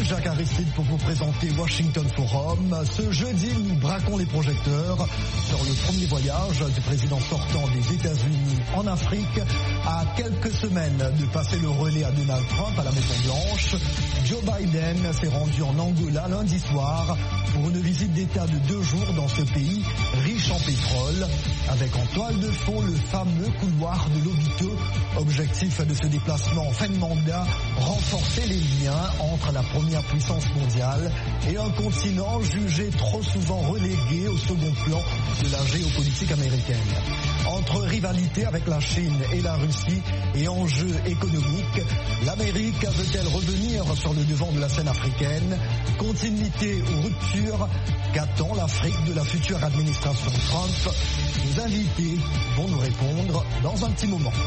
Jacques Aristide pour vous présenter Washington Forum. Ce jeudi, nous braquons les projecteurs sur le premier voyage du président sortant des États-Unis en Afrique. À quelques semaines de passer le relais à Donald Trump à la Maison-Blanche, Joe Biden s'est rendu en Angola lundi soir pour une visite d'État de 2 jours dans ce pays riche en pétrole, avec en toile de fond le fameux couloir de Lobito. Objectif de ce déplacement en fin de mandat, renforcer les liens entre la première puissance mondiale et un continent jugé trop souvent relégué au second plan de la géopolitique américaine. Entre rivalité avec la Chine et la Russie et enjeux économiques, l'Amérique veut-elle revenir sur le devant de la scène africaine? Continuité ou rupture? Qu'attend l'Afrique de la future administration Trump? Nos invités vont nous répondre dans un petit moment.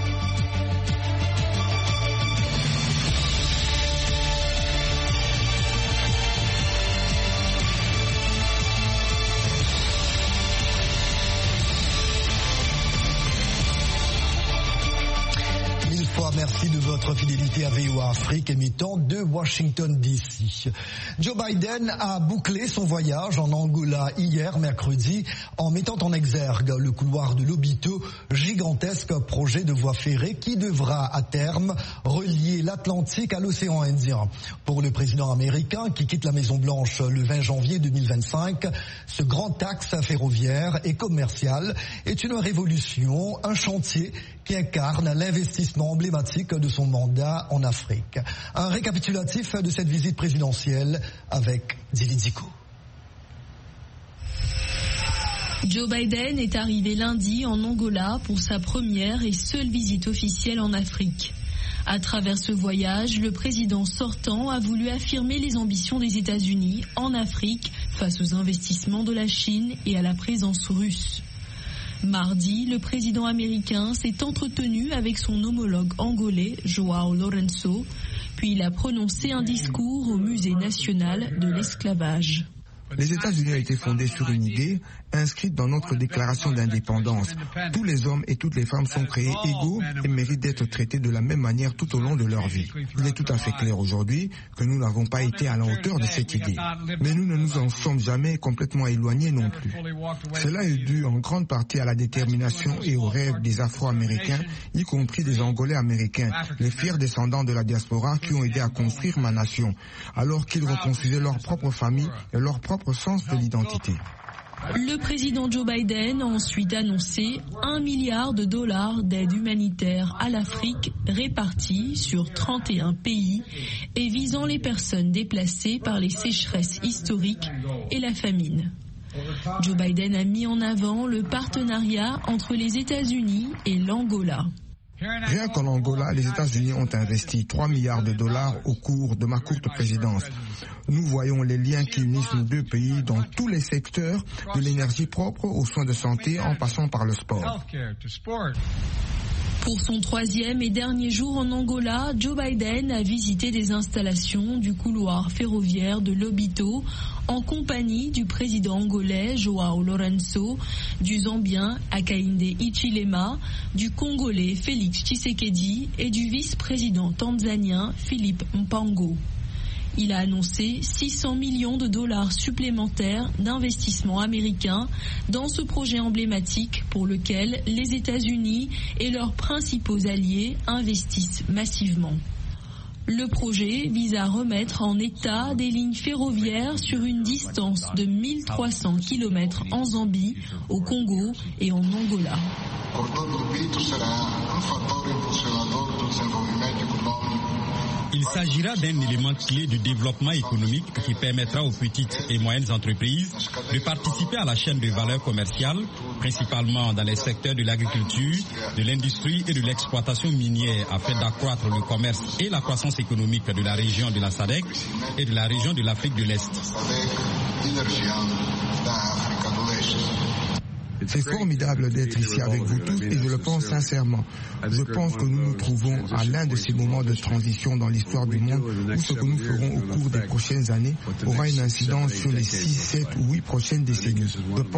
Merci de votre fidélité à VOA Afrique émettant de Washington DC. Joe Biden a bouclé son voyage en Angola hier, mercredi, en mettant en exergue le couloir de Lobito, gigantesque projet de voie ferrée qui devra à terme relier l'Atlantique à l'océan Indien. Pour le président américain qui quitte la Maison-Blanche le 20 janvier 2025, ce grand axe ferroviaire et commercial est une révolution, un chantier qui incarne l'investissement emblématique de son mandat en Afrique. Un récapitulatif de cette visite présidentielle avec Dili Diko. Joe Biden est arrivé lundi en Angola pour sa première et seule visite officielle en Afrique. À travers ce voyage, le président sortant a voulu affirmer les ambitions des États-Unis en Afrique face aux investissements de la Chine et à la présence russe. Mardi, le président américain s'est entretenu avec son homologue angolais, João Lourenço, puis il a prononcé un discours au Musée national de l'esclavage. Les États-Unis ont été fondés sur une idée inscrite dans notre déclaration d'indépendance. Tous les hommes et toutes les femmes sont créés égaux et méritent d'être traités de la même manière tout au long de leur vie. Il est tout à fait clair aujourd'hui que nous n'avons pas été à la hauteur de cette idée. Mais nous ne nous en sommes jamais complètement éloignés non plus. Cela est dû en grande partie à la détermination et aux rêves des Afro-Américains, y compris des Angolais américains, les fiers descendants de la diaspora qui ont aidé à construire ma nation, alors qu'ils reconstruisaient leur propre famille et leur propre sens de l'identité. Le président Joe Biden a ensuite annoncé $1 milliard d'aide humanitaire à l'Afrique répartie sur 31 pays et visant les personnes déplacées par les sécheresses historiques et la famine. Joe Biden a mis en avant le partenariat entre les États-Unis et l'Angola. Rien qu'en Angola, les États-Unis ont investi $3 milliards au cours de ma courte présidence. Nous voyons les liens qui unissent nos deux pays dans tous les secteurs, de l'énergie propre aux soins de santé en passant par le sport. Pour son 3e et dernier jour en Angola, Joe Biden a visité des installations du couloir ferroviaire de Lobito en compagnie du président angolais João Lourenço, du Zambien Hakainde Hichilema, du Congolais Félix Tshisekedi et du vice-président tanzanien Philippe Mpango. Il a annoncé $600 millions supplémentaires d'investissements américains dans ce projet emblématique pour lequel les États-Unis et leurs principaux alliés investissent massivement. Le projet vise à remettre en état des lignes ferroviaires sur une distance de 1300 km en Zambie, au Congo et en Angola. Il s'agira d'un élément clé du développement économique qui permettra aux petites et moyennes entreprises de participer à la chaîne de valeur commerciale, principalement dans les secteurs de l'agriculture, de l'industrie et de l'exploitation minière, afin d'accroître le commerce et la croissance économique de la région de la SADC et de la région de l'Afrique de l'Est. C'est formidable d'être ici avec vous tous et je le pense sincèrement. Je pense que nous nous trouvons à l'un de ces moments de transition dans l'histoire du monde où ce que nous ferons au cours des prochaines années aura une incidence sur les 6, 7 ou 8 prochaines décennies.